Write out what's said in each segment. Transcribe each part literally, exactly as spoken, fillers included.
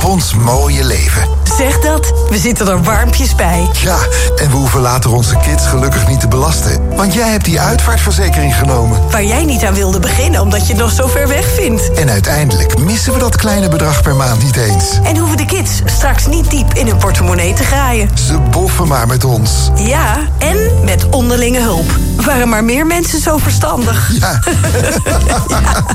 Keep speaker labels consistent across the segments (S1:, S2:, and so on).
S1: op ons mooie leven.
S2: Zeg dat, we zitten er warmpjes bij.
S1: Ja, en we hoeven later onze kids gelukkig niet te belasten. Want jij hebt die uitvaartverzekering genomen.
S2: Waar jij niet aan wilde beginnen, omdat je het nog zo ver weg vindt.
S1: En uiteindelijk missen we dat kleine bedrag per maand niet eens.
S2: En hoeven de kids straks niet diep in hun portemonnee te graaien.
S1: Ze boffen maar met ons.
S2: Ja, en met onderlinge hulp. Waren maar meer mensen zo verstandig.
S1: Ja.
S2: Ja.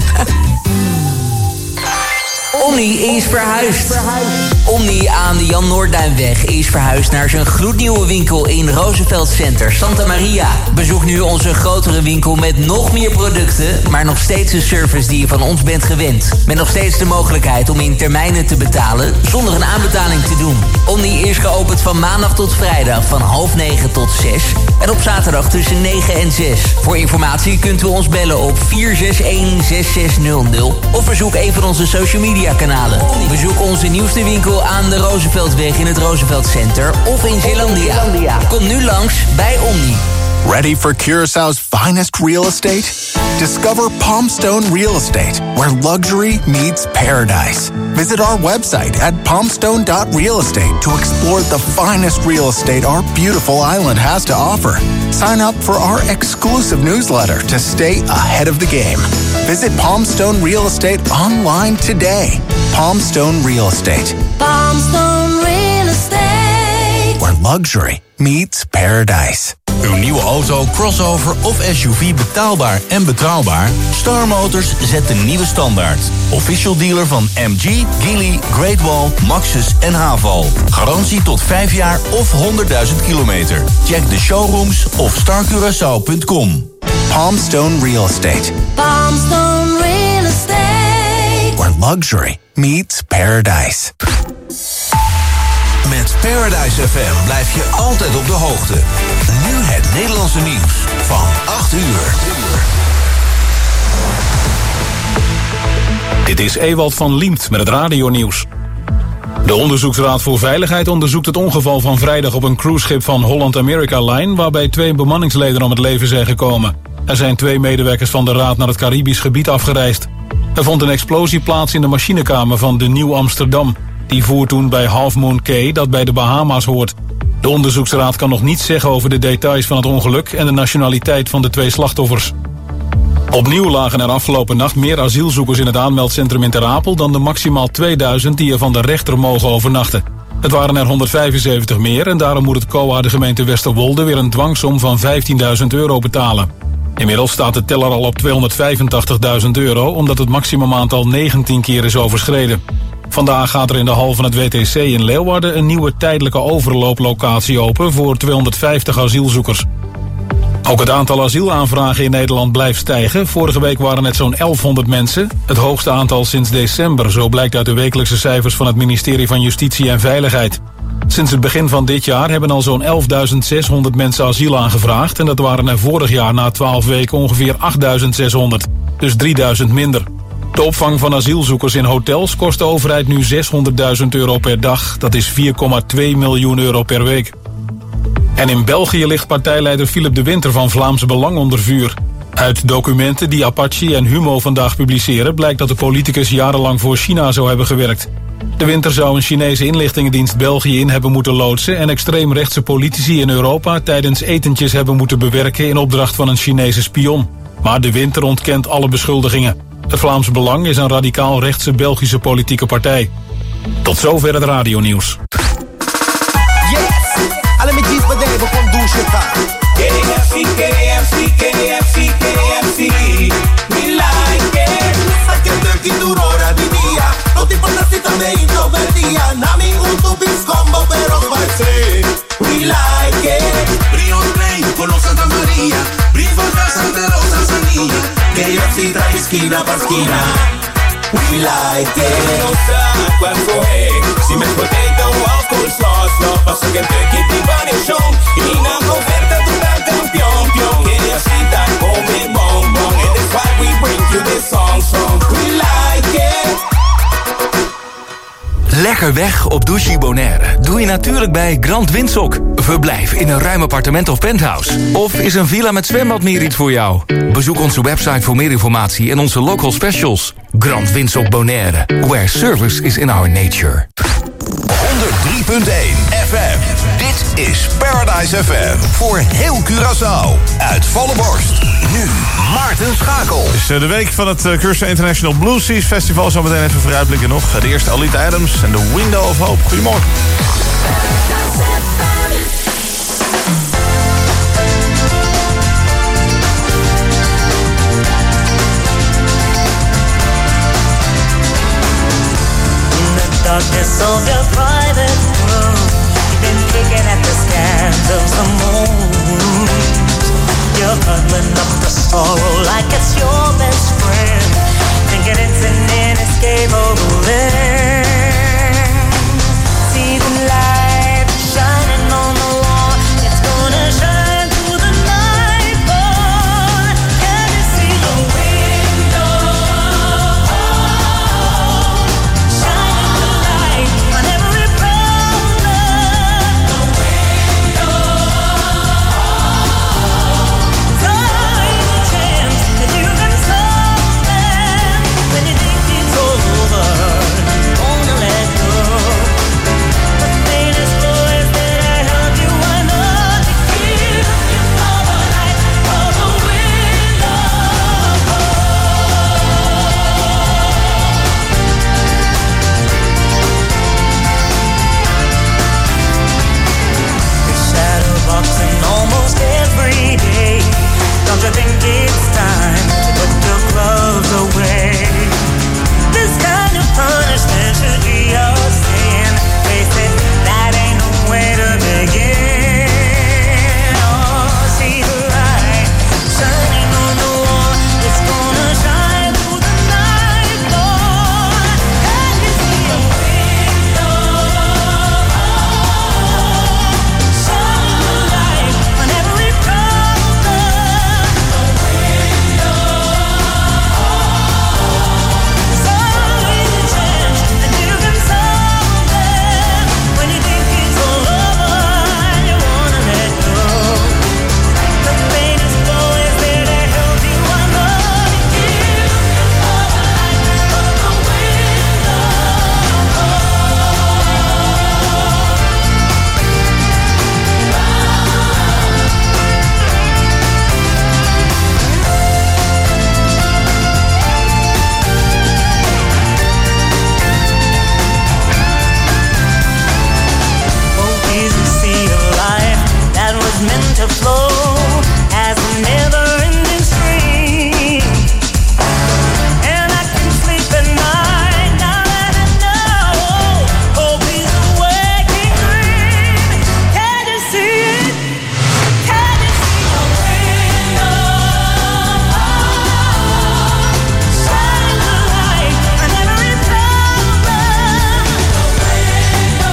S3: Omni is verhuisd. Omni aan de Jan Noordduinweg is verhuisd naar zijn gloednieuwe winkel in Roosevelt Center, Santa Maria. Bezoek nu onze grotere winkel met nog meer producten, maar nog steeds de service die je van ons bent gewend. Met nog steeds de mogelijkheid om in termijnen te betalen zonder een aanbetaling te doen. Omni is geopend van maandag tot vrijdag van half negen tot zes en op zaterdag tussen negen en zes. Voor informatie kunt u ons bellen op vier zes een zes zes nul nul of bezoek een van onze social media kanalen. Bezoek onze nieuwste winkel aan de Rooseveltweg in het Roosevelt Center of in Zeelandia. Kom nu langs bij Omni.
S4: Ready for Curaçao's finest real estate? Discover Palmstone Real Estate, where luxury meets paradise. Visit our website at palmstone dot real estate to explore the finest real estate our beautiful island has to offer. Sign up for our exclusive newsletter to stay ahead of the game. Visit Palmstone Real Estate online today. Palmstone Real Estate.
S5: Palmstone Real Estate.
S4: Where luxury meets paradise.
S6: Uw nieuwe auto, crossover of S U V betaalbaar en betrouwbaar? Star Motors zet de nieuwe standaard. Official dealer van M G, Geely, Great Wall, Maxus en Haval. Garantie tot vijf jaar of honderdduizend kilometer. Check de showrooms of star curaçao punt com.
S4: Palmstone Real Estate.
S5: Palmstone Real Estate.
S4: Where luxury meets paradise.
S6: Met Paradise F M blijf je altijd op de hoogte. Nu het Nederlandse nieuws van acht uur.
S7: Dit is Ewald van Liemt met het radionieuws. De Onderzoeksraad voor Veiligheid onderzoekt het ongeval van vrijdag op een cruiseschip van Holland America Line, waarbij twee bemanningsleden om het leven zijn gekomen. Er zijn twee medewerkers van de raad naar het Caribisch gebied afgereisd. Er vond een explosie plaats in de machinekamer van de Nieuw Amsterdam. Die voer toen bij Half Moon Cay, dat bij de Bahama's hoort. De onderzoeksraad kan nog niets zeggen over de details van het ongeluk en de nationaliteit van de twee slachtoffers. Opnieuw lagen er afgelopen nacht meer asielzoekers in het aanmeldcentrum in Ter Apel dan de maximaal tweeduizend die er van de rechter mogen overnachten. Het waren er honderdvijfenzeventig meer en daarom moet het C O A de gemeente Westerwolde weer een dwangsom van vijftienduizend euro betalen. Inmiddels staat de teller al op tweehonderdvijfentachtigduizend euro omdat het maximumaantal negentien keer is overschreden. Vandaag gaat er in de hal van het W T C in Leeuwarden een nieuwe tijdelijke overlooplocatie open voor tweehonderdvijftig asielzoekers. Ook het aantal asielaanvragen in Nederland blijft stijgen. Vorige week waren het zo'n elfhonderd mensen. Het hoogste aantal sinds december, zo blijkt uit de wekelijkse cijfers van het ministerie van Justitie en Veiligheid. Sinds het begin van dit jaar hebben al zo'n elfduizend zeshonderd mensen asiel aangevraagd. En dat waren er vorig jaar na twaalf weken ongeveer achtduizend zeshonderd. Dus drieduizend minder. De opvang van asielzoekers in hotels kost de overheid nu zeshonderdduizend euro per dag. Dat is vier komma twee miljoen euro per week. En in België ligt partijleider Philip de Winter van Vlaams Belang onder vuur. Uit documenten die Apache en Humo vandaag publiceren blijkt dat de politicus jarenlang voor China zou hebben gewerkt. De Winter zou een Chinese inlichtingendienst België in hebben moeten loodsen en extreemrechtse politici in Europa tijdens etentjes hebben moeten bewerken in opdracht van een Chinese spion. Maar de Winter ontkent alle beschuldigingen. Het Vlaams Belang is een radicaal rechtse Belgische politieke partij. Tot zover het radionieuws.
S8: Yes! Alle met dit bedrijven van Doelschetta. K F C, K F C, K F C, K F C. We like it. Saque dirty duro hora di dia. No te importa si también introvertida. Nami un tupis combo pero parece. We like it. Brio Rey con los Santa María. Brivo Santa Rosa Sanilla. K F C trae esquina pa' esquina. We like it. Non sa qual foi. Si me potato al coleslaw. No passa che perché ti variation. In a converta durante un pion pion. K F C da come bonbon. And that's why we bring you this song song. We like it.
S4: Lekker
S9: Lekker weg op Douche Bonaire doe je natuurlijk bij Grand Windsock. Verblijf in een ruim appartement of penthouse. Of is een villa met zwembad meer iets voor jou? Bezoek onze website voor meer informatie en onze local specials. Grand Windsock Bonaire, where service is in our nature.
S10: honderd drie punt één F M. Dit is Paradise F M. Voor heel Curaçao. Uit volle borst. Nu Maarten Schakel.
S11: Het is de week van het Curaçao International Blue Seas Festival. Zometeen even vooruitblikken nog. De eerste Alita Adams en The Window of Hope. Goedemorgen.
S12: Darkness of your private room, you've been picking at the scans of the moon. You're huddling up the sorrow like it's your best friend, thinking it's an inescapable end. See the light shining on the wall, it's gonna shine through the night, boy. Can you see the window? Don't you think it's time to put your gloves away? This kind of punishment should be your sin. Face it, that ain't no way to begin. Oh, see the light shining on the wall. It's gonna shine through the night, boy. Can you see a window? Shining the light on every problem. Meant to flow as a never-ending stream, and I can sleep at night now that I know hope is a waking dream. Can you see it? Can you see the window? Shine the light on every problem. The window.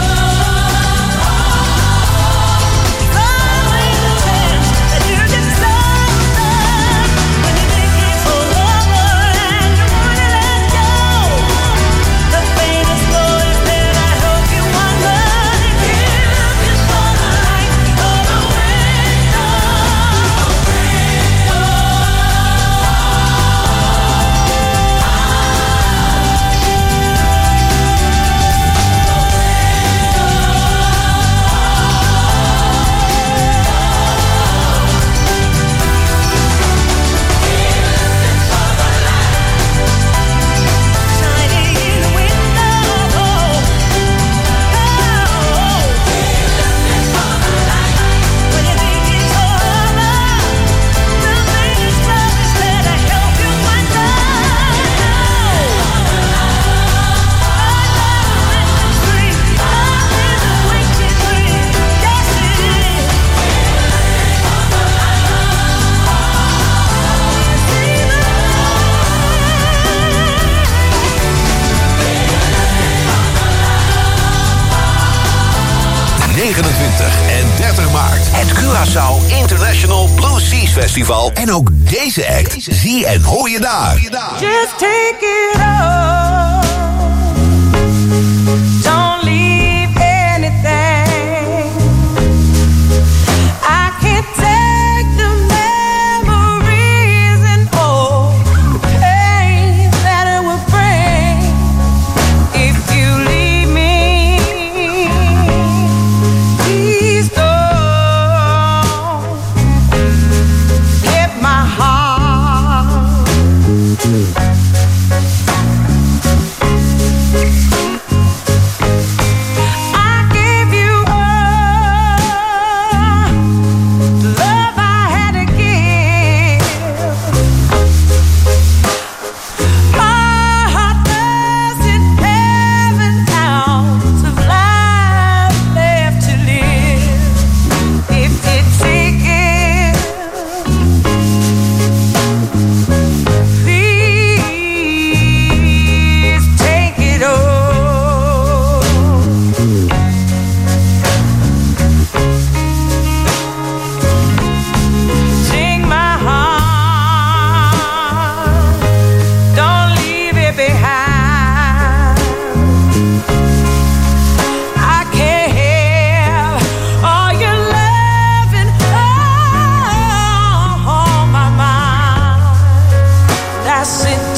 S10: negenentwintig en dertig maart. Het Curaçao International Blue Seas Festival. En ook deze act zie en hoor je daar.
S12: Just take it all. Don't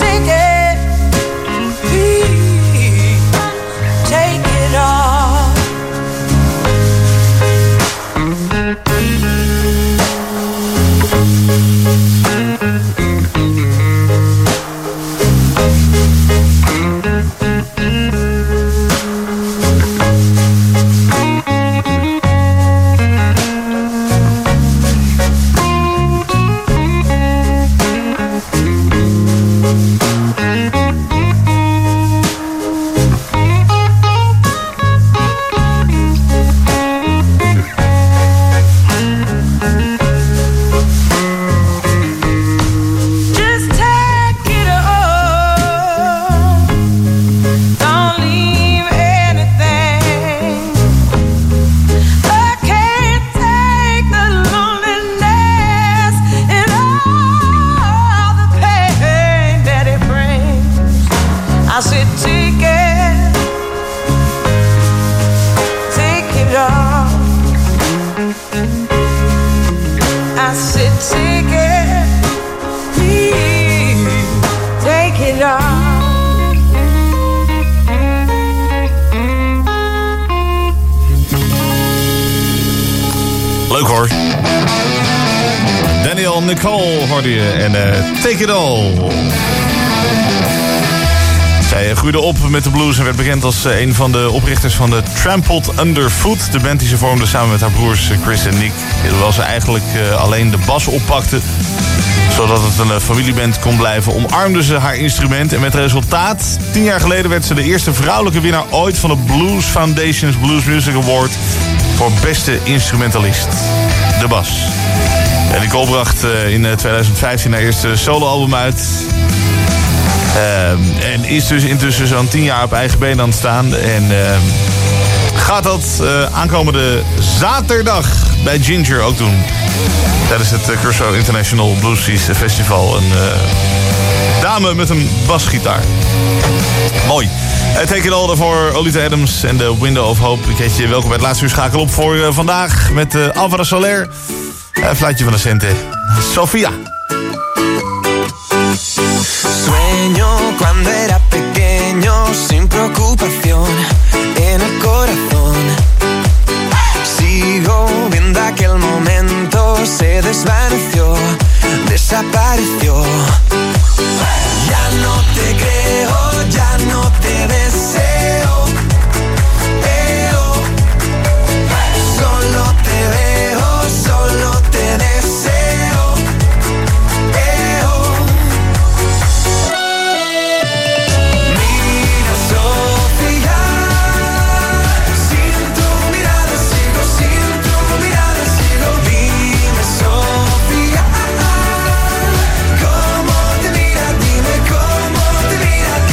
S8: take it, please take it all.
S11: Leuk hoor. Daniel Nicole hoorde je en uh, Take It All. Zij groeide op met de blues en werd bekend als uh, een van de oprichters van de Trampled Underfoot. De band die ze vormde samen met haar broers Chris en Nick. Hoewel ze eigenlijk uh, alleen de bas oppakte, zodat het een uh, familieband kon blijven, omarmde ze haar instrument. En met resultaat, tien jaar geleden werd ze de eerste vrouwelijke winnaar ooit van de Blues Foundation's Blues Music Award voor beste instrumentalist. De bas. En Nicole bracht uh, in uh, tweeduizend vijftien haar eerste soloalbum uit. Uh, en is dus intussen zo'n tien jaar op eigen been aan het staan. En uh, gaat dat uh, aankomende zaterdag bij Ginger ook doen. Tijdens het uh, Curaçao International Blues Seas Festival. Een uh, dame met een basgitaar. Mooi. Uh, take it all daarvoor Olita Adams en The Window of Hope. Ik heet je welkom bij het laatste uur schakel op voor uh, vandaag met uh, Alvaro Soler. Uh, fluitje van de centen. Sofia.
S13: Sueño cuando era pequeño, sin preocupación en el corazón. Sigo viendo aquel momento, se desvaneció, desapareció. Ya no te creo, ya no te deseo. Eo. Solo te veo, solo te deseo. Eo. Mira, Sofía, sin tu mirada sigo, sin tu mirada sigo. Dime, Sofía, cómo te mira, dime cómo te mira,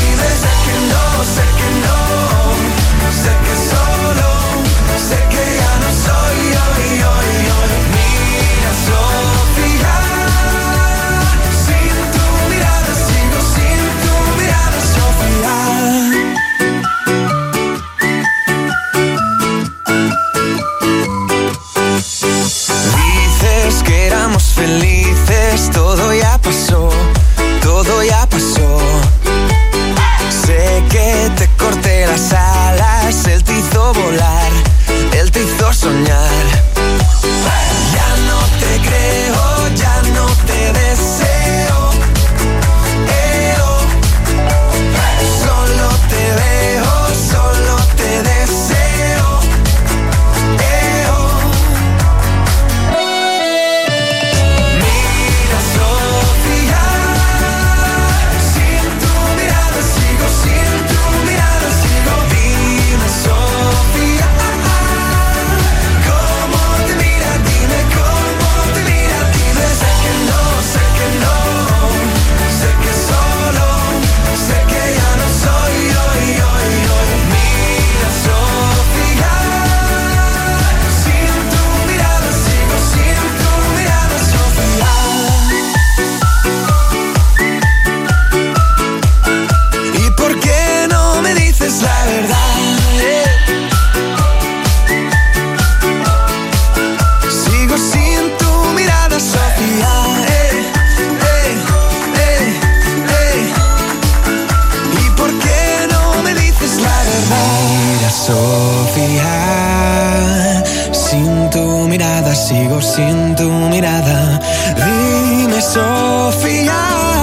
S13: sigo sin tu mirada. Dime, Sofía,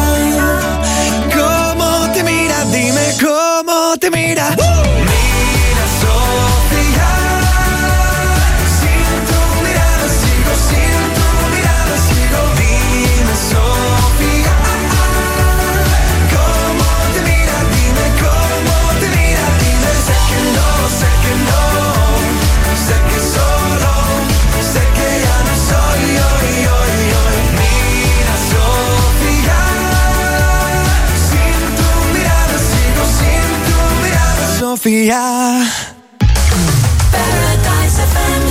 S13: ¿cómo te mira? Dime cómo te mira. Mira, Sofía, sin tu mirada sigo, sin tu mirada sigo. Dime, Sofía, ¿cómo te mira? Dime cómo te mira. Dime, sé que no, sé que no, sé que solo, sé que ya no soy hoy, hoy, hoy. Mira, Sofía, sin tu mirada sigo, sin tu mirada, Sofía.
S5: Paradise F M.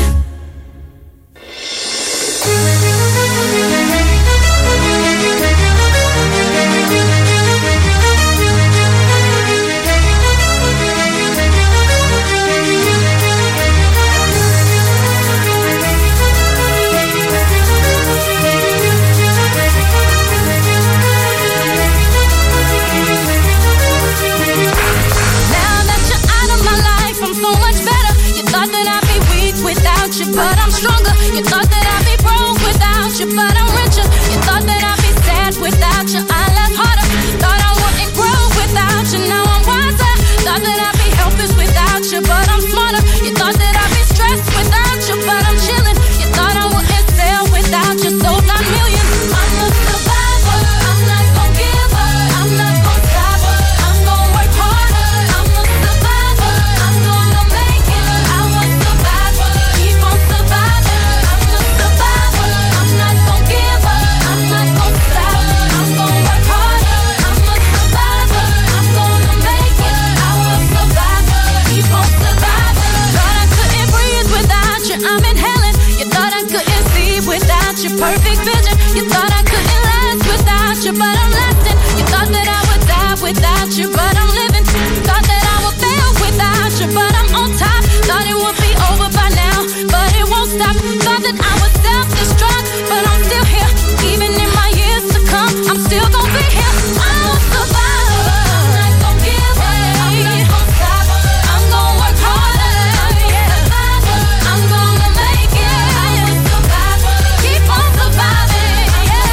S5: But I'm stronger. You thought that I'd be broke without you, but I'm richer. You thought that I'd be sad without you, I laugh harder. Thought I wouldn't grow without you, now I'm wiser. Thought that I'd be helpless without you, but I'm smarter. You thought that I'd be stressed without you, but I'm chilling. You thought I wouldn't sell without you, sold nine million. I'm a survivor. I'm not gon' give up. I'm not gon' stop. I'm gon' work harder. I'm a survivor. I'm gonna make it. I was survivor. Keep on surviving. I'm a survivor. I'm not gon' give up. I'm not gon' stop. I'm gon' work harder. I'm a survivor. I'm gonna make it. I was survivor. Keep on surviving. Thought I couldn't breathe without you. I'm inhaling. You thought I couldn't see without your perfect vision. You thought I couldn't last without you, but I'm lasting. You thought that I would die without you, but I'm living. Thought that I would fail without you, but I'm on top. Thought it would be over by now, but it won't stop. Thought that I would self-destruct, but I'm still here. Even in my years to come, I'm still gonna be here. I'm a survivor. I'm not gonna give up. I'm not gonna stop. I'm gonna work harder. I'm a survivor. I'm gonna make it. I'm a survivor. Keep on surviving.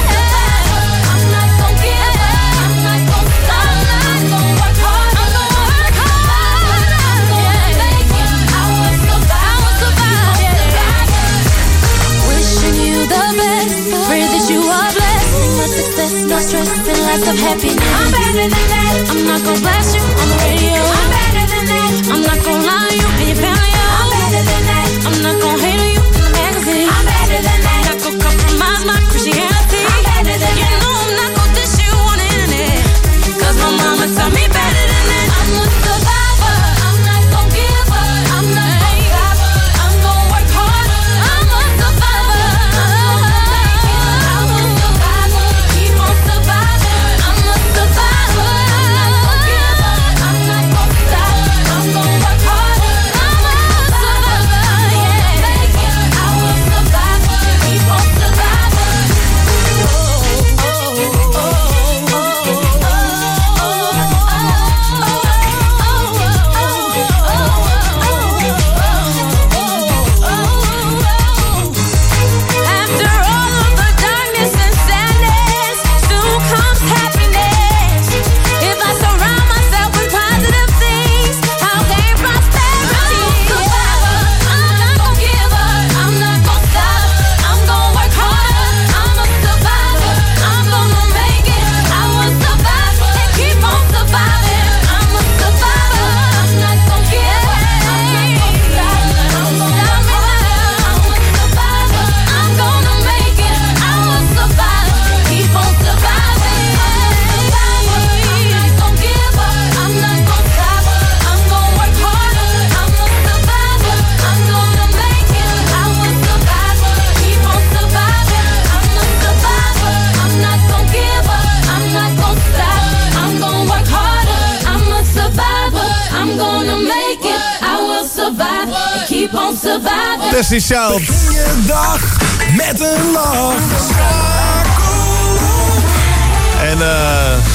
S5: I'm not gonna give up. I'm not gonna stop. I'm gonna work hard. I'm gonna work hard. I'm gonna make it. I will survive. I will survive. Wishing you the best. Pray that you are blessed. Much success, no stress, and lots of happiness. I'm better than that. I'm not gonna blast you on the radio. I'm better than that. I'm not gonna lie to you and your family. I'm better than that. I'm not gonna hate on you in the magazine. I'm better than that. Not gonna compromise my Christianity. I'm better than that. You know I'm not gonna dish you on the internet. Cause my mama taught me better than that. I'm a survivor. I'm not gonna give up. I'm not gonna stop. I'm gonna work harder. I'm a survivor. I'm gonna make it. I'm a survivor. Keep on surviving. I'm a survivor. I'm not gonna give up. I'm not gonna stop. I'm gonna work harder. I'm a survivor. Yeah. Make it. I will survive. Keep on surviving. After all of the darkness and sadness, soon comes happiness. If I surround myself with positive things, I'll gain prosperity. I'm a survivor. I'm not gonna give up. I'm not gonna stop. I'm gonna work harder. I'm a survivor. I'm gonna make it. I will survive and keep on surviving. I'm a survivor. I'm not gonna give up. I'm not gonna stop. I'm gonna work harder. I'm a survivor. I'm gonna make it. I will survive. Keep on surviving. I'm a survivor. I'm not gonna give up. I'm not gonna stop. I'm gonna work harder. I'm a survivor. I'm gonna make it. I will survive. Keep on surviving. I'm a survivor. I'm not gonna give up. I'm not gonna stop. I'm gonna work harder. I'm a survivor. I'm gonna make it. I will survive. Keep on surviving.
S11: Destiny Child.
S13: Begin je dag met een lach.
S11: En eh...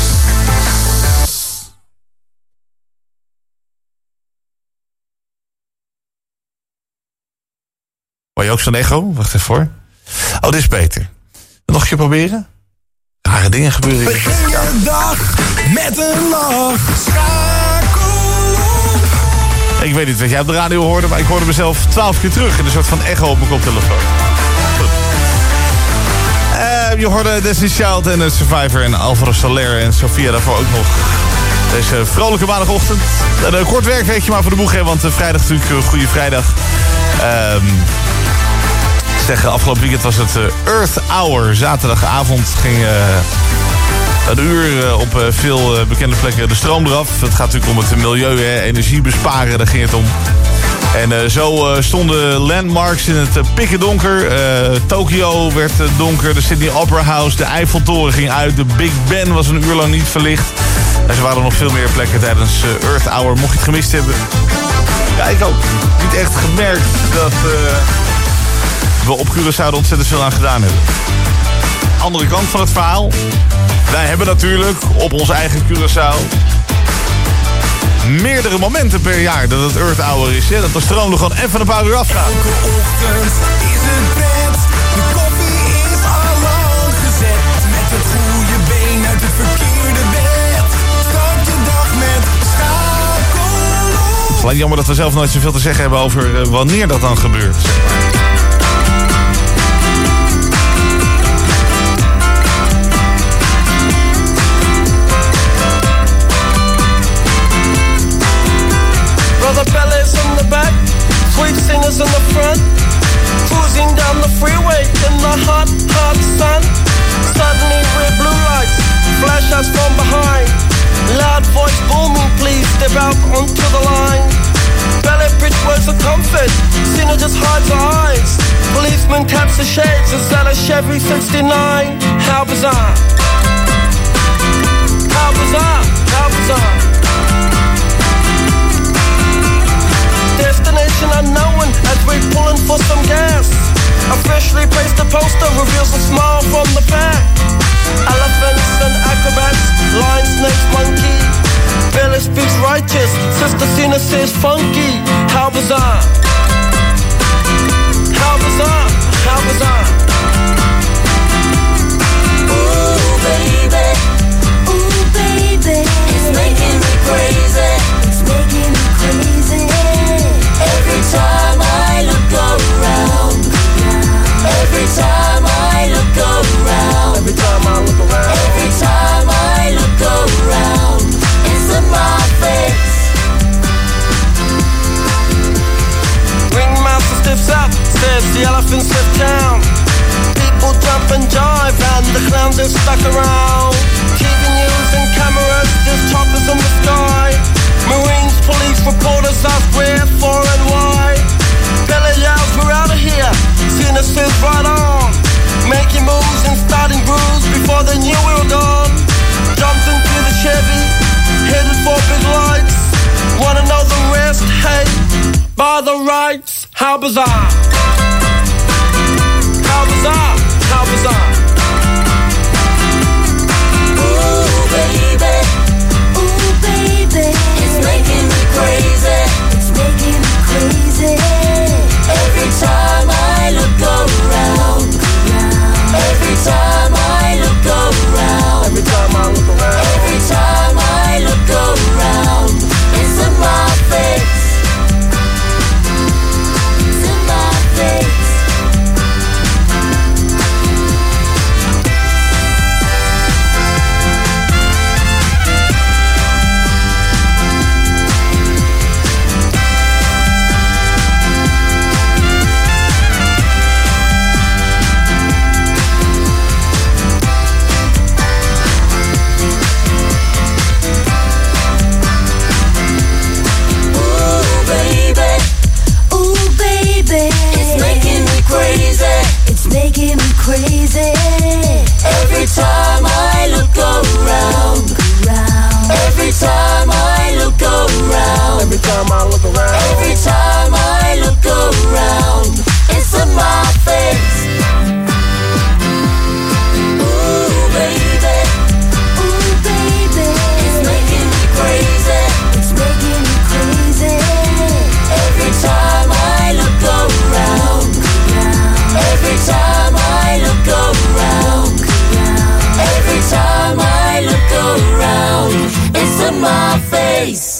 S11: Hoor je ook zo'n echo? Wacht even hoor. Oh, dit is beter. Nog een keer proberen? Rare dingen gebeuren.
S13: Begin je dag met een lach. Schakel op.
S11: Ik weet niet wat jij op de radio hoorde, maar ik hoorde mezelf twaalf keer terug in een soort van echo op mijn koptelefoon. Goed. Uh, je hoorde Destiny's Child en uh, Survivor en Alvaro Soler en Sofia daarvoor ook nog. Deze vrolijke maandagochtend. Een uh, kort werkweekje maar voor de boeg, hè, want uh, vrijdag natuurlijk uh, goede vrijdag. Um, zeggen, afgelopen weekend was het uh, Earth Hour. Zaterdagavond ging uh, een uur uh, op uh, veel uh, bekende plekken de stroom eraf. Het gaat natuurlijk om het milieu, hè, energie besparen, daar ging het om. En uh, zo uh, stonden landmarks in het uh, pikken donker. Uh, Tokio werd uh, donker, de Sydney Opera House, de Eiffeltoren ging uit. De Big Ben was een uur lang niet verlicht. En er waren nog veel meer plekken tijdens uh, Earth Hour. Mocht je het gemist hebben. Ja, ik ook. Niet echt gemerkt dat uh, we op Curaçao er ontzettend veel aan gedaan hebben. Andere kant van het verhaal. Wij hebben natuurlijk op ons eigen Curaçao meerdere momenten per jaar dat het Earth Hour is. Hè? Dat de stroom er gewoon even een paar uur afgaat.
S13: Elke ochtend is het bed. De koffie is al lang gezet. Met het goede been uit het verkeerde bed. Start je dag met schakel op.
S11: Het is alleen jammer dat we zelf nooit zoveel te zeggen hebben over uh, wanneer dat dan gebeurt.
S14: Brother Bellas in the back, sweet singers in the front, cruising down the freeway in the hot, hot sun. Suddenly red blue lights flash us from behind. Loud voice booming, please step out onto the line. Ballet bridge words of comfort, Cena just hides her eyes. Policeman taps the shades, is that a Chevy sixty-nine? How bizarre, how bizarre, how bizarre. Destination unknown as we're pulling for some gas. Officially placed a poster reveals a smile from the pack. Elephants and acrobats, lion, snakes, monkey. Billy speaks righteous, Sister Cena says funky. How bizarre, how bizarre, how bizarre.
S5: Ooh baby, ooh baby, it's making me crazy, it's making me crazy. Every time I look around, every time I look around,
S14: every time I look around,
S5: every time I look around, it's in my face.
S14: Ringmaster stiffs up, says the elephants left town. People jump and jive and the clowns are stuck around. T V news and cameras, there's choppers in the sky. Marines, police, reporters ask where, for and why. Bella yells, we're out of here. Cena says right on. Making moves and starting grooves before they knew we were gone. Jumped into the Chevy, headed for big lights. Wanna know the rest? Hey, by the rights. How bizarre. How bizarre, how bizarre.
S5: Ooh baby, ooh baby, it's making me crazy, it's making me crazy. Every time I look around, every time I look around,
S14: every time I look around,
S5: every time I look around, it's in my face, it's in my face. Making me crazy. Every time I look around, around. Every time I look around,
S14: every time I look around,
S5: every time I look around, it's in my face. Ooh baby, ooh baby, it's making me crazy, it's making me crazy. Every time I look around,
S8: my face.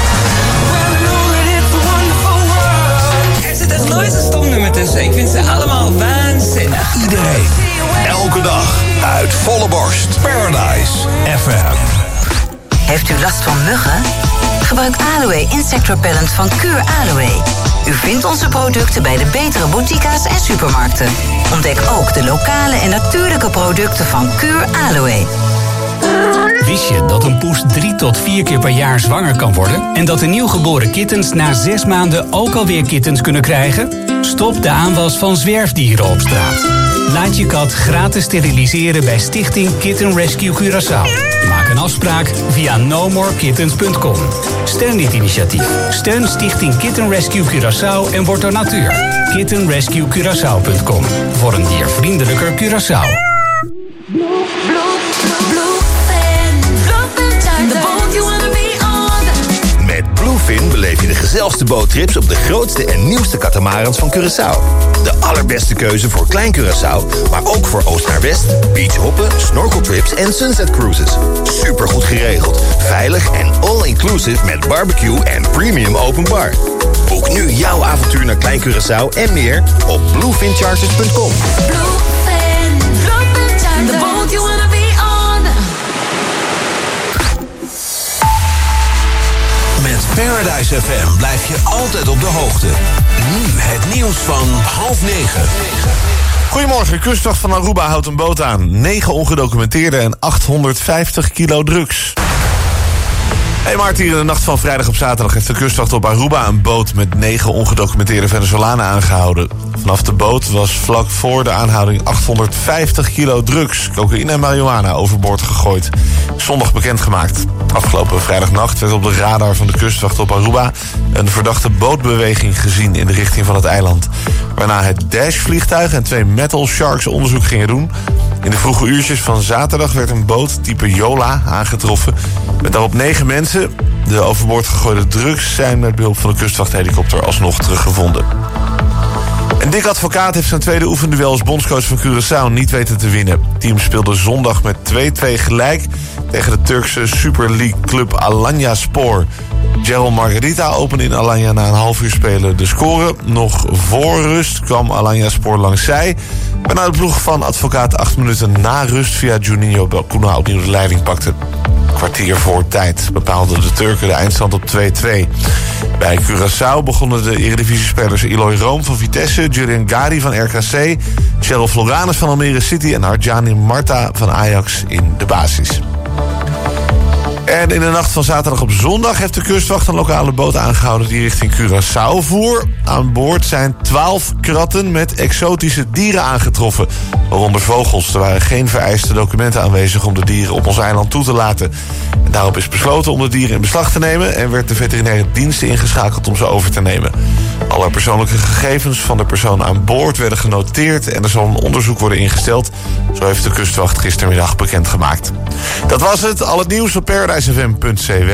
S15: Er zit echt nooit een stomnummer tussen. Ik vind ze allemaal waanzinnig.
S10: Iedereen, elke dag, uit volle borst. Paradise F M.
S16: Heeft u last van muggen? Gebruik Aloe Insect Repellent van Cure Aloe. U vindt onze producten bij de betere boutiques en supermarkten. Ontdek ook de lokale en natuurlijke producten van Cure Aloe.
S17: Wist je dat een poes drie tot vier keer per jaar zwanger kan worden? En dat de nieuwgeboren kittens na zes maanden ook alweer kittens kunnen krijgen? Stop de aanwas van zwerfdieren op straat. Laat je kat gratis steriliseren bij Stichting Kitten Rescue Curaçao. Maak een afspraak via no more kittens punt com. Steun dit initiatief. Steun Stichting Kitten Rescue Curaçao en word donateur. kitten rescue curaçao punt com. Voor een diervriendelijker Curaçao.
S10: Met Bluefin beleef je de gezelligste boottrips op de grootste en nieuwste catamarans van Curaçao. De allerbeste keuze voor Klein Curaçao, maar ook voor oost naar west, beachhoppen, snorkeltrips en sunset cruises. Supergoed geregeld, veilig en all-inclusive met barbecue en premium open bar. Boek nu jouw avontuur naar Klein Curaçao en meer op bluefin charters punt com.
S8: Bluefin, Bluefin charter, the boat you wanna be on.
S10: Met Paradise F M blijf je altijd op de hoogte. Nu het nieuws van half negen.
S11: Goedemorgen, kustwacht van Aruba houdt een boot aan. negen ongedocumenteerden en achthonderdvijftig kilo drugs. Hey Maarten, hier in de nacht van vrijdag op zaterdag heeft de kustwacht op Aruba een boot met negen ongedocumenteerde Venezolanen aangehouden. Vanaf de boot was vlak voor de aanhouding achthonderdvijftig kilo drugs, cocaïne en marihuana overboord gegooid. Zondag bekendgemaakt. Afgelopen vrijdagnacht werd op de radar van de kustwacht op Aruba een verdachte bootbeweging gezien in de richting van het eiland. Waarna het Dash-vliegtuig en twee Metal Sharks onderzoek gingen doen. In de vroege uurtjes van zaterdag werd een boot type Yola aangetroffen met daarop negen mensen. De overboord gegooide drugs zijn met behulp van de kustvachthelikopter alsnog teruggevonden. En Dick Advocaat heeft zijn tweede oefenduel als bondscoach van Curaçao niet weten te winnen. Het team speelde zondag met twee-twee gelijk tegen de Turkse Super League club Alanyaspor. Gerald Margarita opende in Alanya na een half uur spelen de score. Nog voor rust kwam Alanyaspor langs zij, waarna de ploeg van Advocaat acht minuten na rust via Juninho Belcuna opnieuw de leiding pakte. Kwartier voor tijd bepaalden de Turken de eindstand op twee-twee. Bij Curaçao begonnen de Eredivisie-spelers Eloy Room van Vitesse, Julian Gari van R K C, Cheryl Floranus van Almere City en Harjani Marta van Ajax in de basis. En in de nacht van zaterdag op zondag heeft de kustwacht een lokale boot aangehouden die richting Curaçao voer. Aan boord zijn twaalf kratten met exotische dieren aangetroffen, waaronder vogels. Er waren geen vereiste documenten aanwezig om de dieren op ons eiland toe te laten. En daarop is besloten om de dieren in beslag te nemen en werd de veterinaire dienst ingeschakeld om ze over te nemen. Alle persoonlijke gegevens van de persoon aan boord werden genoteerd en er zal een onderzoek worden ingesteld. Zo heeft de kustwacht gistermiddag bekendgemaakt. Dat was het, al het nieuws op paradise f m punt c w.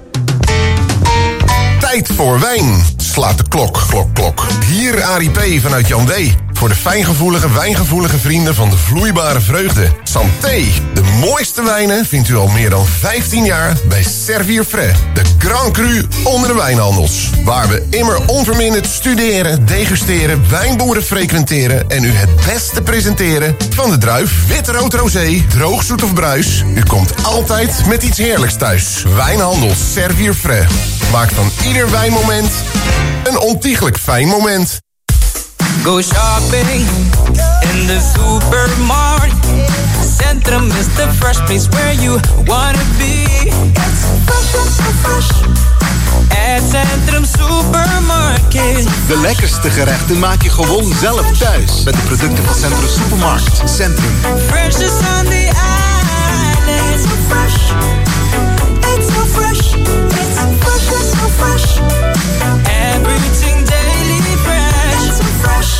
S18: Tijd voor wijn. Slaat de klok, klok, klok. Hier Arie P. vanuit Jan D. Voor de fijngevoelige, wijngevoelige vrienden van de vloeibare vreugde. Santé. De mooiste wijnen vindt u al meer dan vijftien jaar bij Servier Frais. De Grand Cru onder de wijnhandels. Waar we immer onverminderd studeren, degusteren, wijnboeren frequenteren en u het beste presenteren van de druif, wit, rood, rosé, droog, zoet of bruis. U komt altijd met iets heerlijks thuis. Wijnhandels Servier Frais. Maakt van ieder wijnmoment een ontiegelijk fijn moment.
S15: Go shopping in the supermarket. Centrum is the fresh place where you wanna be. It's fresh, so fresh. At Centrum Supermarket.
S19: De lekkerste gerechten maak je gewoon zelf thuis. Met de producten van Centrum Supermarket. Centrum.
S15: Fresh is on the island. It's so fresh. It's so fresh. It's fresh, so fresh. Everything daily fresh. It's so fresh.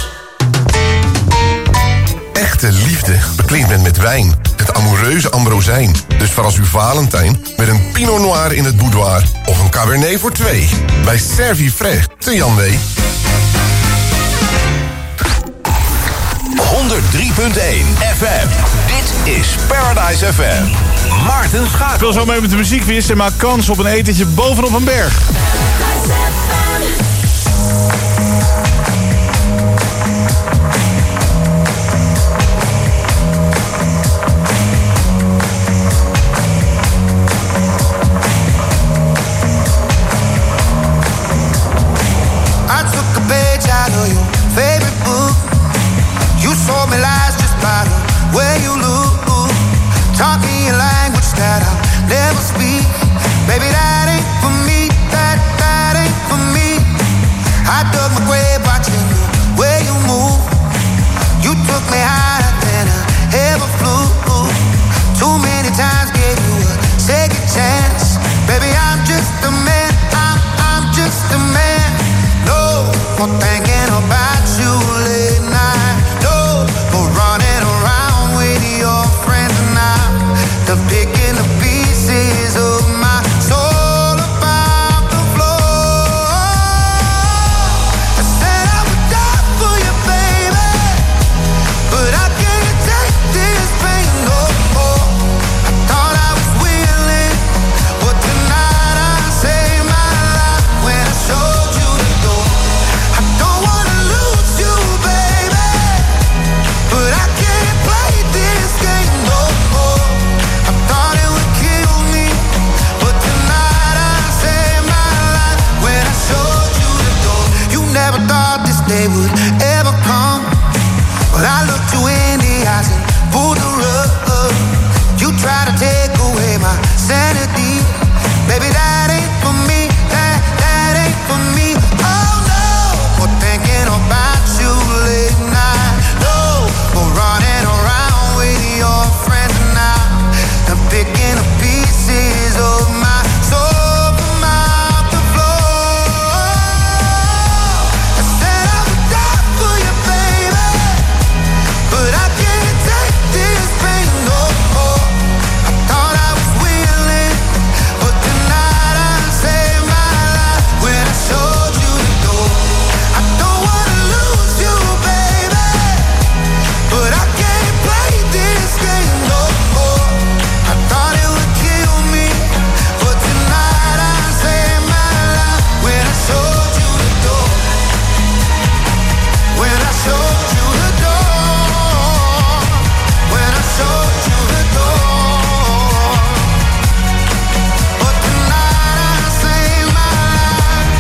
S18: Echte liefde beklinkt men met wijn. Het amoureuze Ambrosijn. Dus voor als uw Valentijn met een Pinot Noir in het boudoir. Of een Cabernet voor twee. Bij Servier Frais te Jan W.
S10: honderd drie punt één F M. Dit is Paradise F M.
S6: Maarten Schakel.
S11: Speel zo mee met de muziekquiz en maak kans op een etentje bovenop een berg.
S8: I took a page out of your favorite book. You sold me lies just by the way you look. Taught me a language that I'll never speak. Baby, that ain't for me, that, that ain't for me. I dug my grave watching the way you move. You took me higher than I ever flew. Too many times gave you a second chance. Baby, I'm just a man, I'm, I'm just a man. No more thinking about you late night. No more running around with your friends and I'm the picking the pieces of my soul about the floor. I said I would die for you, baby, but I can't take this pain no more. I thought I was willing, but tonight I saved my life when I showed you the door. I don't wanna lose you, baby, but I can't play this game no more. I thought it would kill me, but tonight I saved my life when I showed you the door. You never thought this day would ever come, but I looked you in the eyes and pulled the rug. You tried to take away my sanity. Baby, that ain't for me, that, that ain't for me. Oh no, more thinking about you late night. No, more running around with your friends and now I'm picking up pieces of my soul from out the floor. I said I would die for you, baby, but I can't take this pain no more. I thought I was willing, but tonight I saved my life when I showed you the door. I don't wanna lose you, baby, but I can't play this game no more. I thought it would kill me, but tonight I saved my life when I showed you the door. When I showed you the door. When I showed you the door. But tonight I saved my life.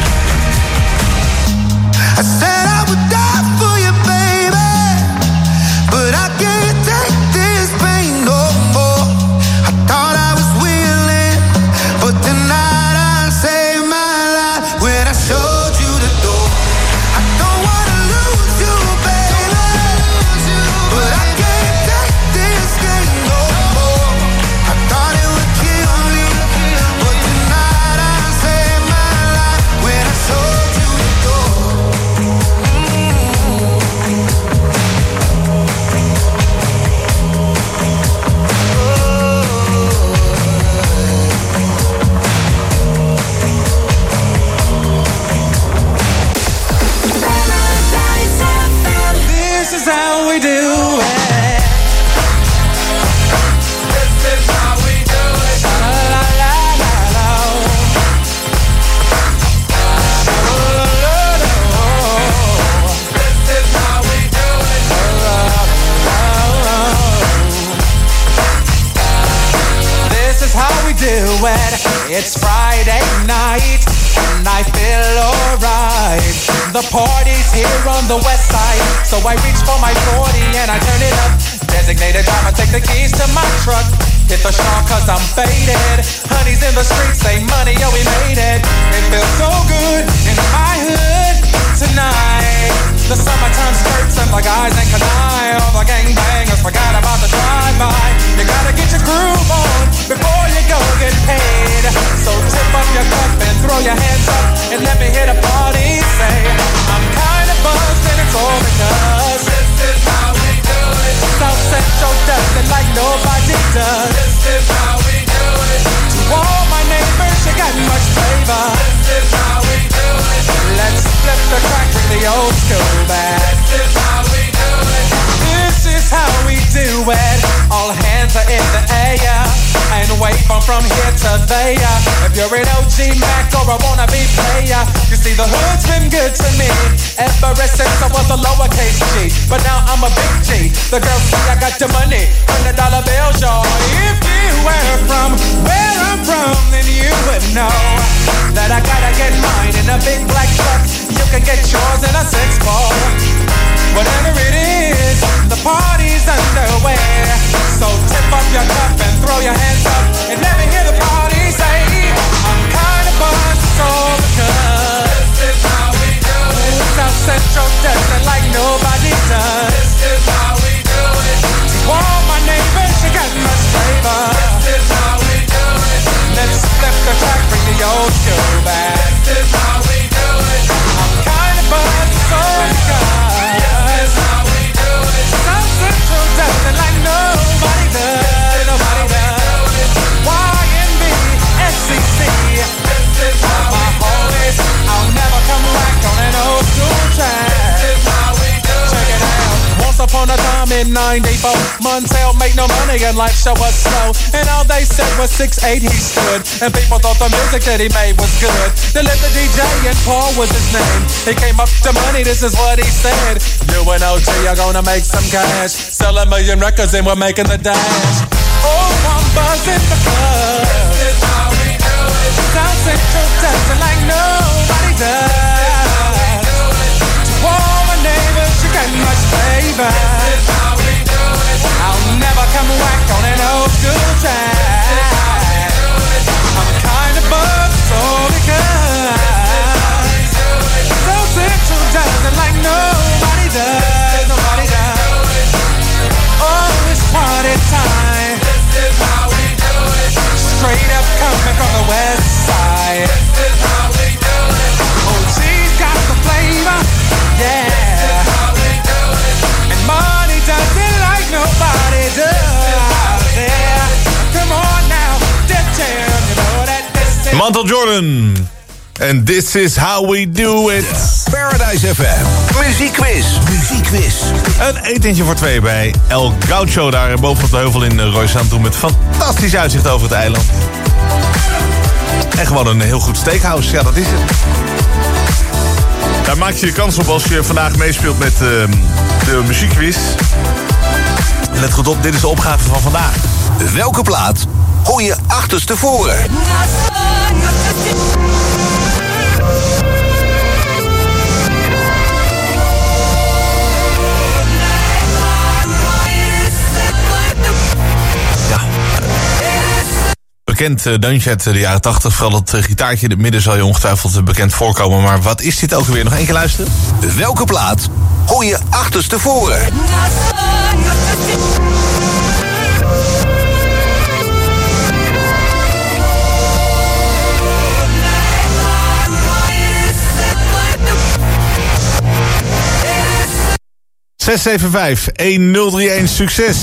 S8: I said I would die for you, baby, but I can't take this pain no more. I thought I was willing, but tonight I saved my life when I showed you the door. I don't wanna lose you, baby, but I can't take this game no more. I thought it would kill me, but tonight I saved my life when I showed you the door.
S15: This is how we do it. This is how we do it. La la la la la. La la la la. This is how we do it. La la la la. This is how we do it. It's Friday night and I feel alright. The party's here on the west side, so I reach for my forty and I turn it up. Designated driver, take the keys to my truck. Hit the shawl cause I'm faded. Honey's in the streets, say money, yo, we made it. It feels so good in my hood tonight. The summertime skirts and the guys ain't canine. All the gangbangers forgot about the drive-by. You gotta get your groove on before you go get paid. So tip up your cup and throw your hands up and let me hit a party. Say, I'm kinda buzzed and it's all because this is how we do it. South Central does it like nobody does. This is how we do it. To all my neighbors, you got much flavor. This is how we do it. Let's flip the crack with the old school back. This is how we do it. This is how we do it. All hands are in the air and
S20: anyway, from from here to there. If you're an O G Mac or a wannabe player, you see the hood's been good to me ever since I was a lowercase G. But now I'm a big G. The girls see I got the money, hundred dollar bills, y'all. If you were from where I'm from, then you would know that I gotta get mine in a big black truck. You can get yours in a six four. Whatever it is, the party's underway. So tip up your cup and throw your hands up and let me hear the party say, I'm kind of buzzed, so because this is how we do it. South Central does it like nobody does. This is how we do it. To all my neighbors, you got much flavor. This is how we do it. Let's flip the track, bring the old school back. This is how we do it. I'm kind of buzzed, so because this is how we do it. South Central does it like nobody does. Nobody does. Y N B, S C C. This is how my homies. I'll never come back on an old school track. This is how we do it. Check it out. Once upon a time in ninety-four, Montel made no money and life show was slow. And all they said was six eight he stood. And people thought the music that he made was good. They lived the D J and Paul was his name. He came up to money, this is what he said. You and O G are gonna make some cash. Sell a million records and we're making the dash. Oh, I'm buzzing because this is how we do it. South Central does it like nobody does. To all my neighbors, you got much flavor. This is how we do it. I'll never come back on an old school track. I'm kind of buzzed, so because South Central does it like nobody does. Nobody does. Oh, it's party time. This is how we do it. Straight up coming from the west side. This is how we do it. O G's got the flavor, yeah. This is how we do it. And money does it like nobody does. Yeah. Come on now, Def Jam, you know that this is.
S11: Mantle Jordan. En this is how we do it.
S10: Paradise F M. Muziekquiz. Muziekquiz.
S11: Een etentje voor twee bij El Gaucho daar boven op de heuvel in Roysand met fantastisch uitzicht over het eiland. En gewoon een heel goed steakhouse. Ja, dat is het. Daar maak je je kans op als je vandaag meespeelt met uh, de muziekquiz. Let goed op, dit is de opgave van vandaag.
S10: Welke plaat hoor je achterstevoren?
S11: Bekend uh, deuntje uit de jaren tachtig. Vooral dat uh, gitaartje in het midden zal je ongetwijfeld uh, bekend voorkomen. Maar wat is dit ook weer? Nog één keer luisteren.
S10: Welke plaat hoor je achterstevoren?
S11: zes zeven vijf een nul drie een, succes!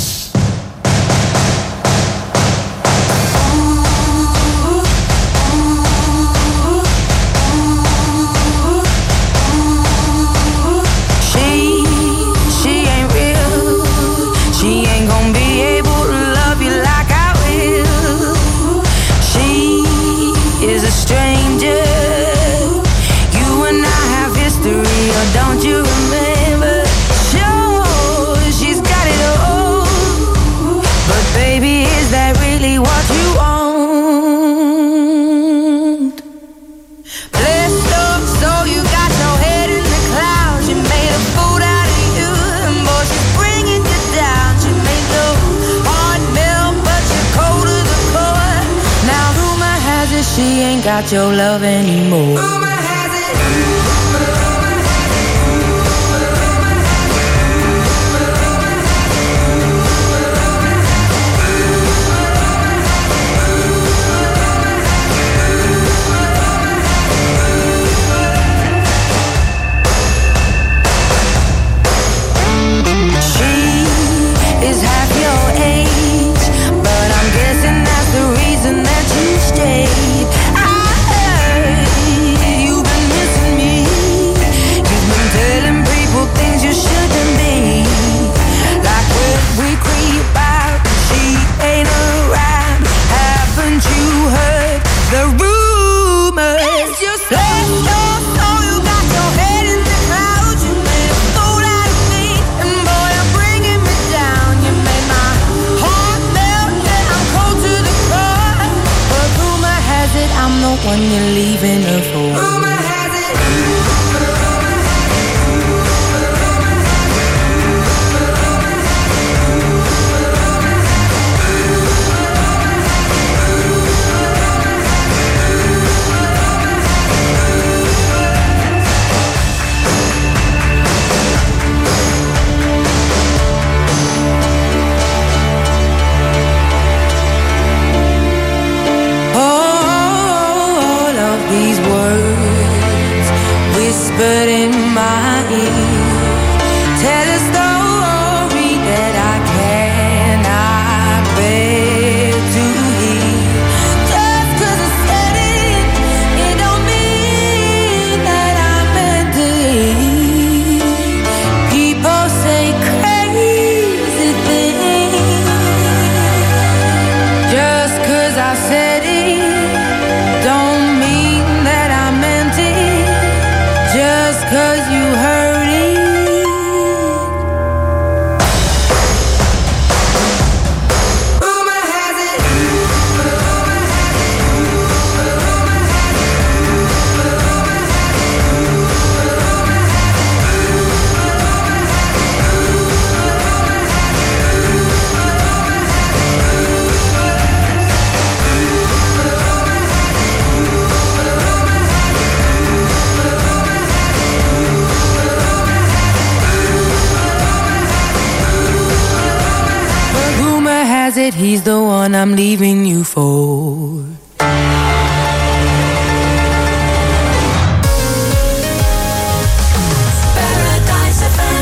S21: Got your love anymore. Stayed. I heard you've been missing me. just lost your soul. You got your head in the clouds. You made a fool out of me, and boy, you're bringing me down. You made my heart melt, yeah, I'm cold to the core. But rumor has it I'm the one you're leaving her for. Rumor has it. But in my ear, tell a story that I cannot bear to hear. Just 'cause I said it, it don't mean that I meant it. People say crazy things. Just 'cause I said it, don't mean that I meant it. Just 'cause you heard it. Rumor has it. Rumor has it he's the one I'm leaving you for.
S8: Paradise F M.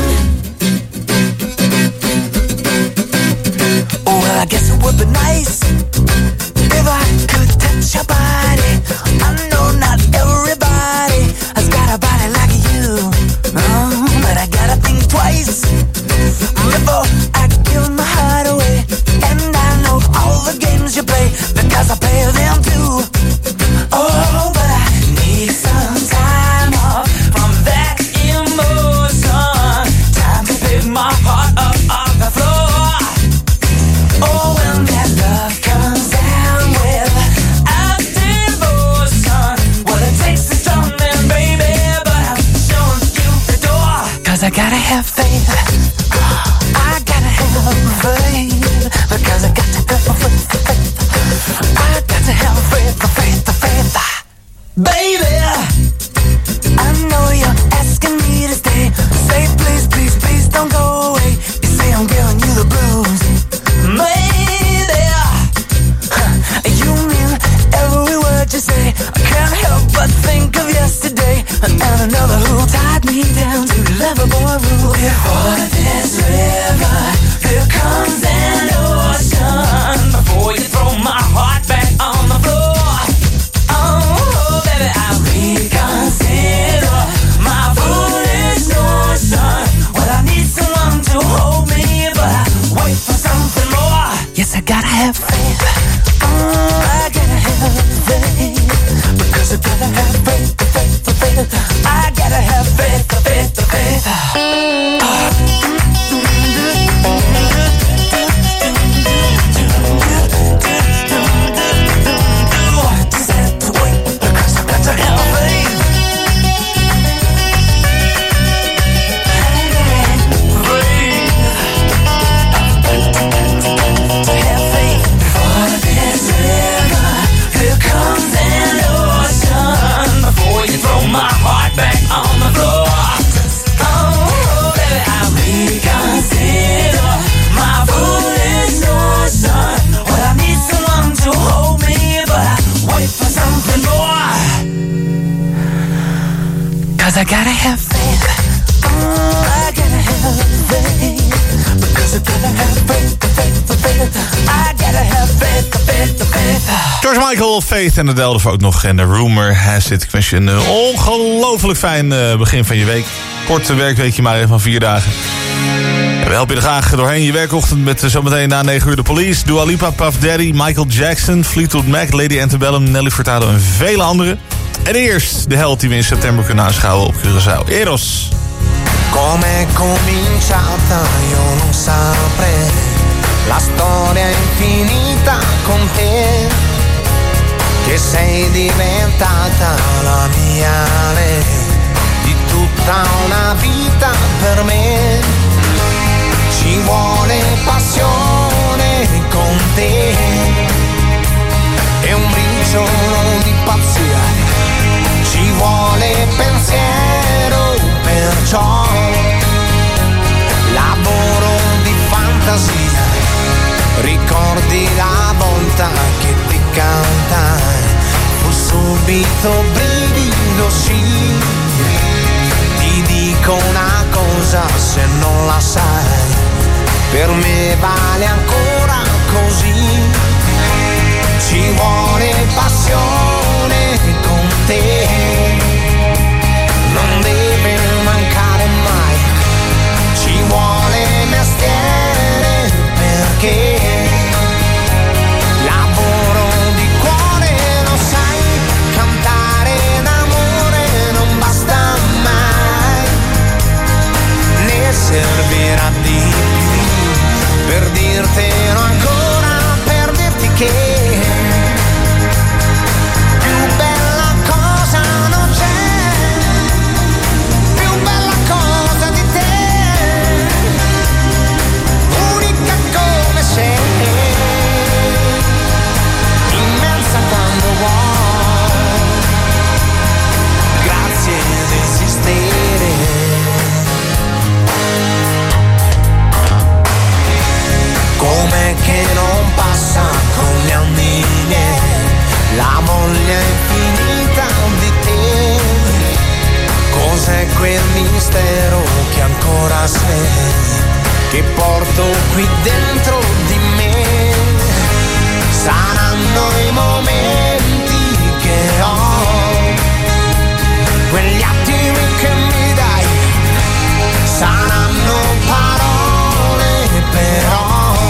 S8: Oh, well, I guess it would be nice if I could touch your body. I know not everybody has got a body like you. Oh, but I gotta think twice before I give my heart away. And I know all the games you play because I play them too. Oh, but I need some time off from that emotion. Time to pick my heart up off the floor. Oh, when that love comes down without devotion, well, it takes a strong man, baby, but I'm showing you the door. 'Cause I gotta have faith. I gotta have faith. Because I got to have faith, faith. I got to have faith, faith, faith. Baby, I know you're asking me to stay. Say please, please, please don't go away. You say I'm giving you the blues. Maybe you mean every word you say. I can't help but think of yesterday and another who tied me down to Loverboy rule. Before this river, here comes an ocean. Before you throw my heart back on the floor. Oh, baby, I reconsider my foolish notion. Well, I need someone to hold me, but I wait for something more. Yes, I gotta have faith. Oh, I gotta have faith. Because I gotta have faith, faith, faith. I gotta have faith, faith, faith. My heart back on the floor. Oh, baby, I reconsider my foolish notion. Well, I need someone to hold me, but I wait for something more. 'Cause I gotta have faith. Oh, I gotta have faith. Because I gotta have faith, faith, faith. I gotta have faith, faith, faith.
S11: George Michael, Faith en Adele er ook nog. En de Rumor has it. Ik wens je een uh, ongelooflijk fijn uh, begin van je week. Korte werkweekje maar even van vier dagen. En we helpen je er graag doorheen je werkochtend met uh, zometeen na negen uur de Police, Dua Lipa, Puff Daddy, Michael Jackson, Fleetwood Mac, Lady Antebellum, Nelly Furtado en vele anderen. En eerst de held die we in september kunnen aanschouwen op Curaçao. Eros.
S8: Come cominciata io non saprei, la storia è infinita con te, che sei diventata la mia re, di tutta una vita per me. Ci vuole passione con te e un briciolo di pazzia, ci vuole pensiero, perciò lavoro di fantasia. Ricordi la volta che ti cantai, fu subito brivido, sì. Ti dico una cosa se non la sai, per me vale ancora così. Ci vuole passione con te, non deve mancare mai. Ci vuole mestiere perché lavoro di cuore, lo sai, cantare d'amore non basta mai, ne servirà di più per dirtelo ancora, per dirti che come che non passa con gli anni miei, la voglia infinita di te. Cos'è quel mistero che ancora sei, che porto qui dentro di me? Saranno i momenti che ho, quegli attimi che mi dai, saranno parole però.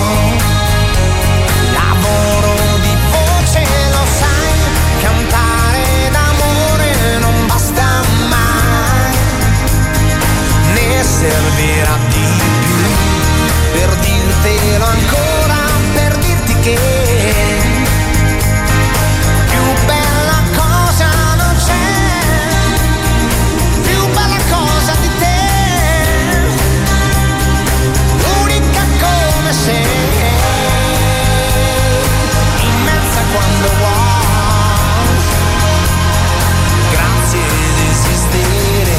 S8: Servirà di più per dirtelo ancora, per dirti che più bella cosa non c'è, più bella cosa di te, unica come sei, immensa quando vuoi, grazie di esistere.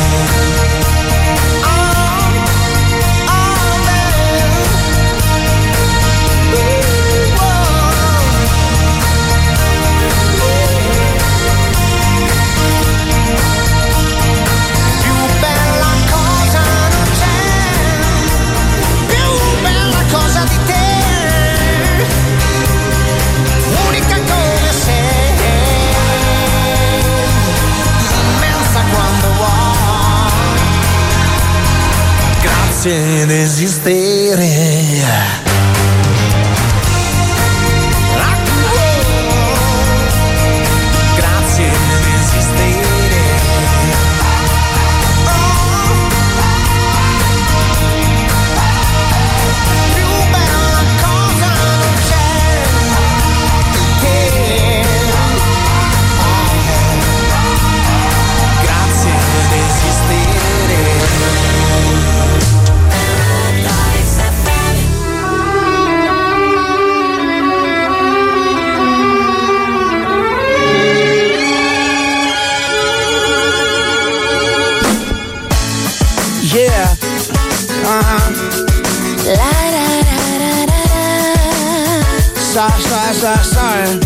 S8: Grazie di esistere. Grazie di esistere. Più bella cosa non c'è che. Grazie di esistere. Yeah. Uh-huh. La da da da da da. Sorry, sorry, sorry, sorry.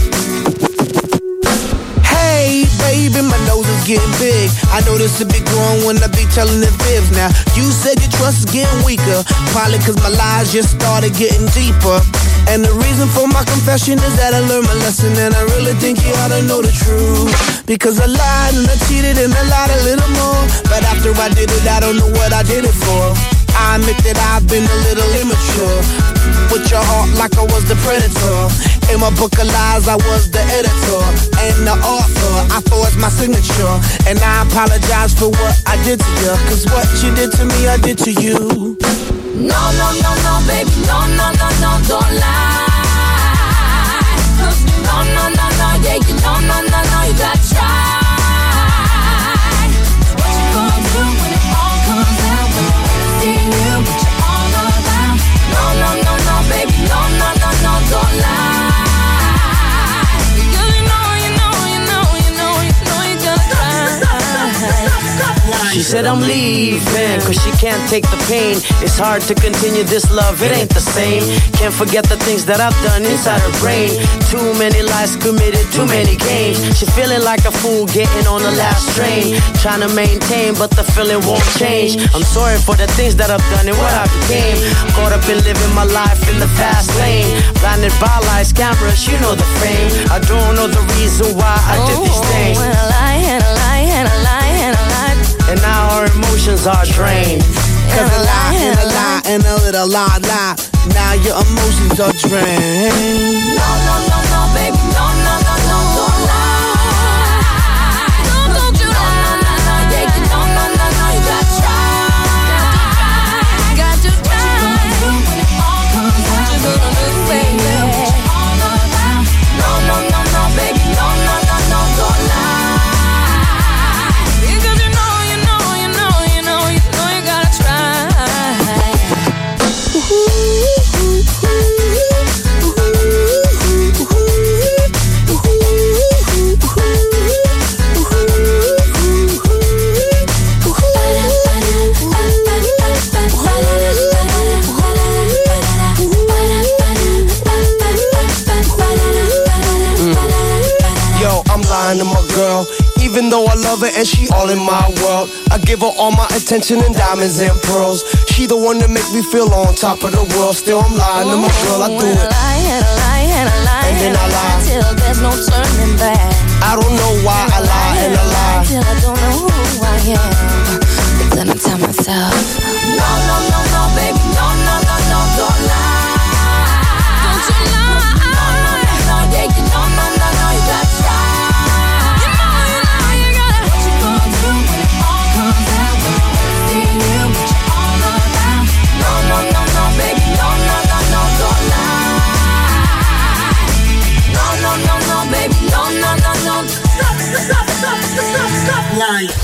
S8: Hey, baby, my nose is getting big. I know this a big growing when I be telling the fibs. Now, you said your trust is getting weaker, probably cause my lies just started getting deeper. And the reason for my confession is that I learned my lesson, and I really think you ought to know the truth. Because I lied and I cheated and I lied a little more, but after I did it, I don't know what I did it for. I admit that I've been a little immature,
S1: with your heart like I was the predator. In my book of lies, I was the editor and the author. I forged my signature, and I apologize for what I did to you. Cause what you did to me, I did to you.
S5: No, no, no, no, baby, no, no, no, no, don't lie. No, no, no, no, yeah, you no, no, no, no, you gotta try. What you gonna do when it all comes out? When I see you, but you're all around. No, no, no, no, baby, no, no, no, no, don't lie. Because you know, you know, you know, you know, you know you gotta try.
S1: She said I'm leaving, cause she can't take the pain. It's hard to continue this love, it ain't the same. Can't forget the things that I've done inside her brain. Too many lies committed, too many games. She feeling like a fool getting on the last train. Trying to maintain, but the feeling won't change. I'm sorry for the things that I've done and what I became. Caught up in living my life in the fast lane. Blinded by lights, cameras, you know the fame. I don't know the reason why I did these things.
S5: And I lie, and I lie, and I lie, and I lie.
S1: And now our emotions are drained. Cause a lie and a lie and a little lie lie. Now your emotions are drained.
S5: No, no, no, no, baby, no, no, no, no, don't lie. No, don't you lie. No, no, no, yeah, you no, no, no, no, you gotta try. Got to try. What you gonna do when it all comes out? What you gonna do, baby? What you all around? No, no, no, no, baby, no, no, no, no, don't lie.
S1: To my girl, even though I love her and she all in my world, I give her all my attention and diamonds and pearls. She the one that make me feel on top of the world. Still I'm lying to my girl, I do it.
S5: And I lie, and I lie, and I lie,
S1: and then I lie
S5: till there's no turning back.
S1: I don't know why I lie and I lie
S5: till I don't know who I am. But then I tell myself, no, no, no, no, baby, no, no, no, no, don't lie. Don't you lie? No, no, no, no, yeah, you no, no, no, no, you gotta try.
S8: Lying.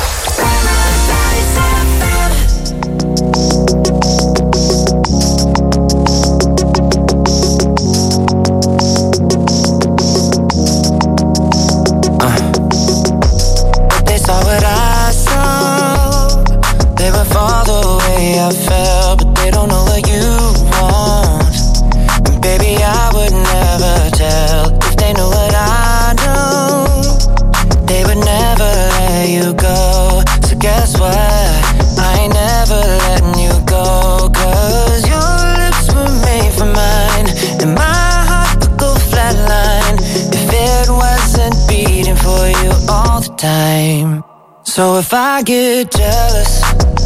S22: They saw what I saw. They would fall the way I felt, but they don't know what you want. And baby, I would never tell if they knew what I know. They would never let you go. So guess what? I ain't never letting you go. Cause your lips were made for mine, and my heart would go flatline if it wasn't beating for you all the time. So if I get jealous,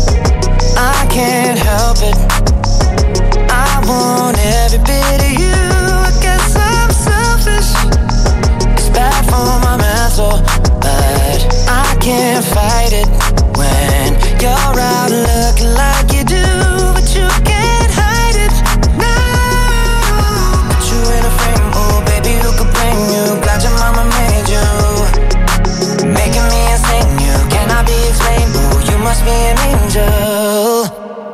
S22: I can't help it. I want every bit of you. I guess I'm selfish. It's bad for my mental, but I can't fight it when you're out looking like you do, but you can't hide it. No, put you in a frame, oh baby, who could blame you? Glad your mama made you, making me insane. You cannot be explained. Oh, you must be an angel.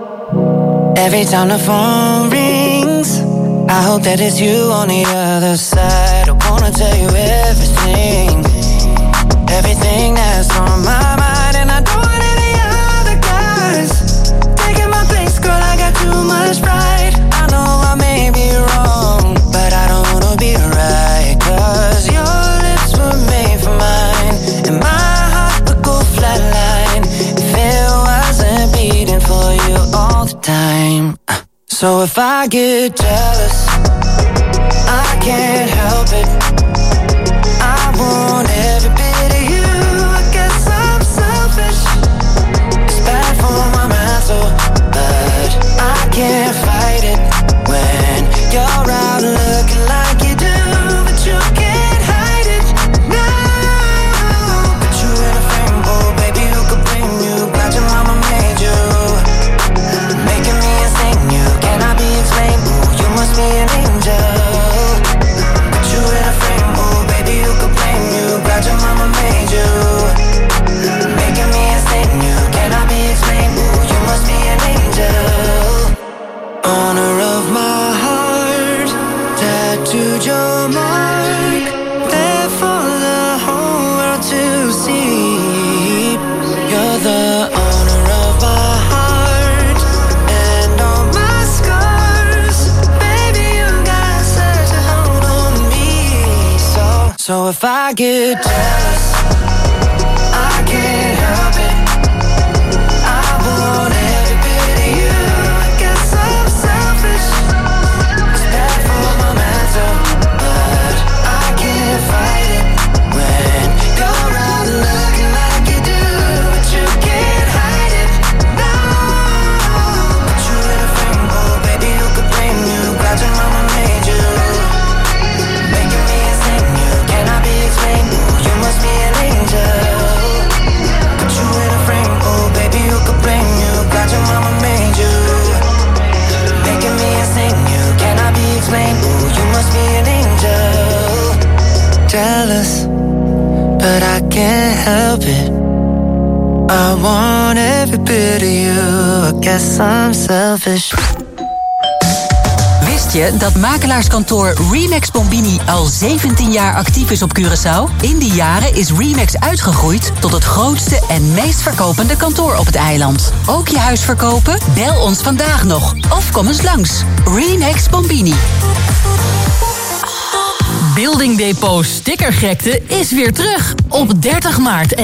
S22: Every time the phone rings, I hope that it's you on the other side. I wanna tell you everything, everything that's on my mind. And I don't want any other guys taking my place, girl, I got too much pride. I know I may be wrong, but I don't wanna be right. Cause your lips were made for mine, and my heart would go flatline if it wasn't beating for you all the time. So if I get jealous, I can't help it. I want every bit of you. I guess I'm selfish. It's bad for my mental, but I can't fight it when So if I get jealous, I can't help it. I want every bit of you. I guess I'm selfish. It's bad for my mental, but I can't fight it. When you're out looking like you do, but you can't hide it. No, put you in a frame, oh baby, you could blame you. Glad your mama made you. Making me insane, you cannot be explained. Ooh, you must be an angel. Put you in a frame, oh baby, you could blame you. Glad your mama made you. Making me insane, you cannot be explained. Ooh, you must be an angel. Jealous, but I can't help it. I want every bit of you. I guess I'm selfish.
S2: Wist je dat makelaarskantoor Remax Bombini al zeventien jaar actief is op Curaçao? In die jaren is Remax uitgegroeid tot het grootste en meest verkopende kantoor op het eiland. Ook je huis verkopen? Bel ons vandaag nog of kom eens langs. Remax Bombini.
S3: Building Depot stickergekte is weer terug op dertig maart.